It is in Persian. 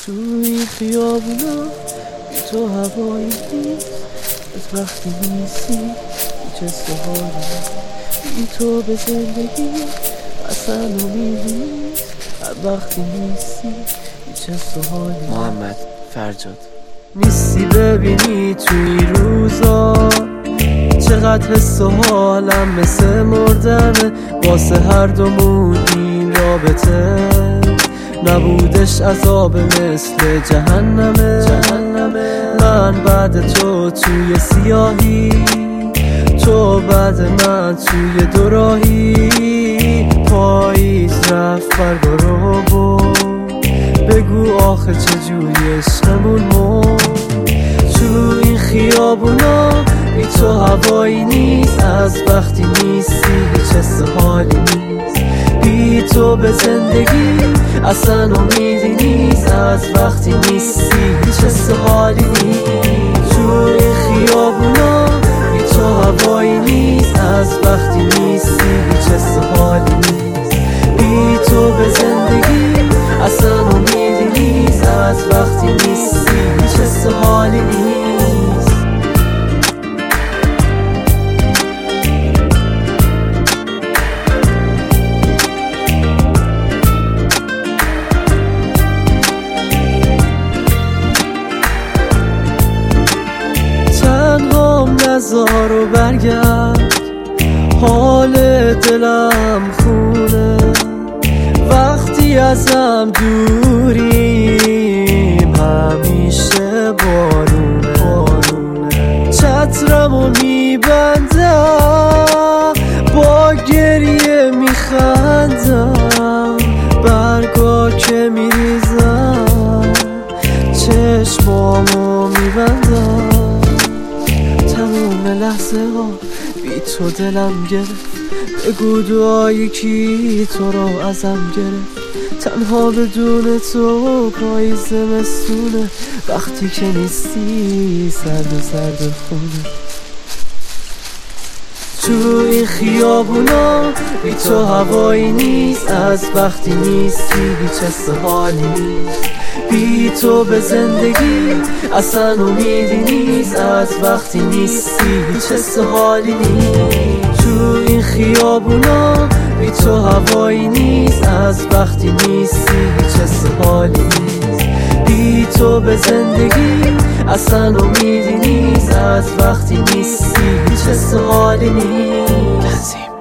تو این خیابونا بی تو هوایی نیست، از وقتی نیستی هیچ حس و حالی، بی تو به زندگی اصلا امیدی نیست، هر وقتی نیستی هیچ حس و حالی. محمد فرجاد نیستی ببینی تو این روزا چقدر حس و حالم مثل مردنه، واسه هر دومون این رابطه نبودش عذاب مثل جهنمه. من بعد تو توی سیاهی، تو بعد من توی دوراهی، پاییز رفت برگارو بود، بگو آخه چجوری عشقمون مرد. تو این خیابونا بی تو هوایی نیست، از وقتی نیستی هیچ حس حالی نیست، بی تو به زندگی اصلا امیدی نیست، از وقتی نیستی هیچ حس حالی نیست. تو این خیابونا بی تو هوایی نیست، از وقتی نیستی هیچ حس حالی نیست، بی تو به زندگی اصلا امیدی نیست، از وقتی نیستی هیچ حس حالی نیست. نزار و برگرد، حال دلم خونه، وقتی ازم دوریم همیشه بارونه، چترمو میبندم با گریه میخندم، برگا که میریزم چشمامو میبندم، تموم لحظه ها بی تو دلم گرفت، بگو دعایی کی تو رو ازم گرفت، تنها بدون تو پاییز زمستونه، وقتی که نیستی سرد و خونه. تو این خیابونا بی تو هوایی نیست، از وقتی نیستی هیچ حس حالی نیست، بی تو به زندگی اصلا امیدی نیست، از وقتی نیستی هیچ حس حالی نیست. تو این خیابونا بی تو هوایی نیست، از وقتی نیستی هیچ حس حالی نیست، بی تو به زندگی اصلا امیدی نیست، از وقتی نیستی هیچ حس حالی نیست.